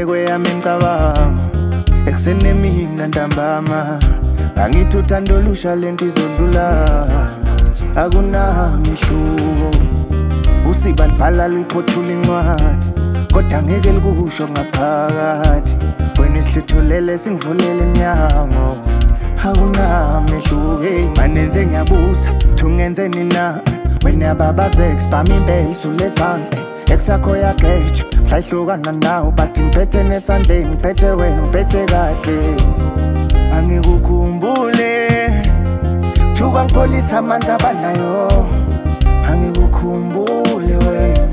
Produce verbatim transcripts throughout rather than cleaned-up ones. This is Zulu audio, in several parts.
ugcwele kweyami imicabango ekuseni emini ntambama angithi uthando lusha lento izodlula akunamehluko usiba libhala luyiphothula incwadi kodwa ngeke likusho ngaphakathi wena isihlithulele singivulele iminyango akunamehluko manenze ngiyabuza thungenzeni na wena babaze spami impela sule sandle eksakho yageja mhlayihlukana nawe but ngiphethe nesandleni ngiphethe wena ngiphethe kahle angikukhumbule thuka ngipholisa amanzi abanayo angikukhumbule wena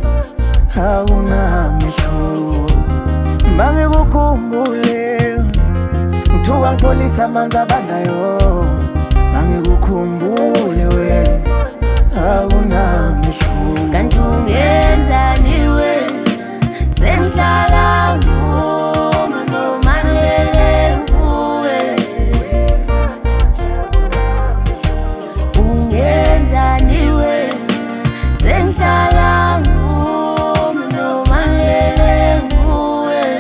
akunamehluko mangikukhumbule thuka ngipholisa amanzi abanayo angikukhumbule wena akunamehluko kanti ungenzani wena sengihlala nguma noma ngilele kuwe ungenzani wena sengihlala nguma noma ngilele kuwe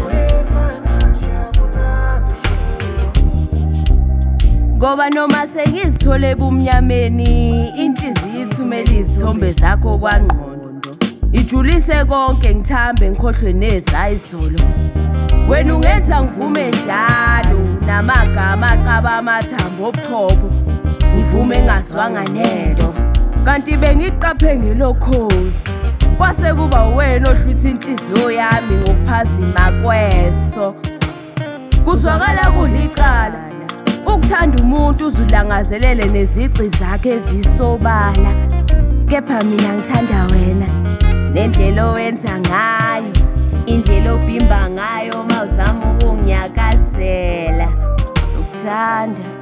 ngoba noma sengizithole bumnyameni inhliziyo ithumela izithombe zakho kwangqondo ijulise konke ngithambe ngikhohlwe nezayizolo wena ungenza ngivume njalo namagama acaba amathambo obuchopho ngivume ngazwanga nento kanti bengiqaphe ngelokhozi kwase kuba wena ohlwitha inhliziyo yami ngokuphazima kweso kuzwakala kulicala ukuthanda umuntu uzulangazelele nezici zakhe ezisobala kepha mina ngithanda wena nendlela owenza ngayo indlela obhimba ngayo mawuzama ukunginyakazela ukuthanda